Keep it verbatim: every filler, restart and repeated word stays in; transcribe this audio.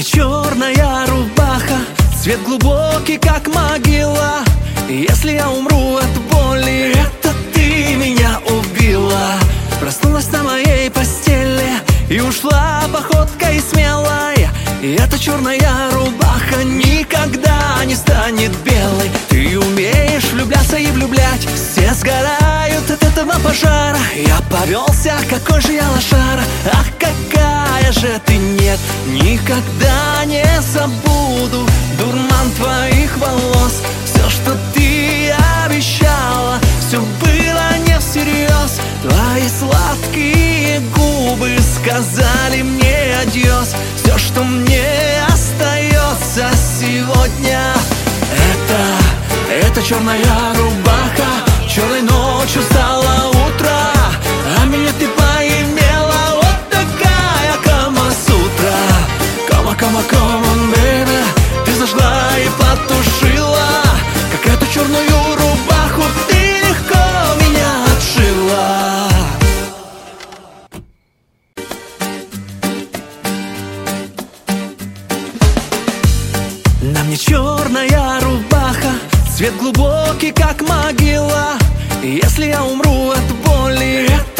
мне черная рубаха, цвет глубокий, как могила. Если я умру от боли, это ты меня убила. Проснулась на моей постели и ушла походкой смелой. И эта черная рубаха никогда не станет белой. Ты умеешь влюбляться и влюблять, все сгорают от этого пожара. Я повелся, какой же я лошара. Ах, какая же ты, нет, никогда не забуду дурман твоих волос. Все, что ты обещала, все было не всерьез. Твои сладкие губы сказали мне адьос. Все, что мне остается сегодня, это, это черная рубаха. Черной ночью стало утро, а меня ты поимела. Вот такая Камасутра. Кама, кама, come on, baby. Ты зажгла и потушила, как эту черную рубаху ты легко меня отшила. На мне черная рубаха, цвет глубокий, как могила. Если я умру от боли,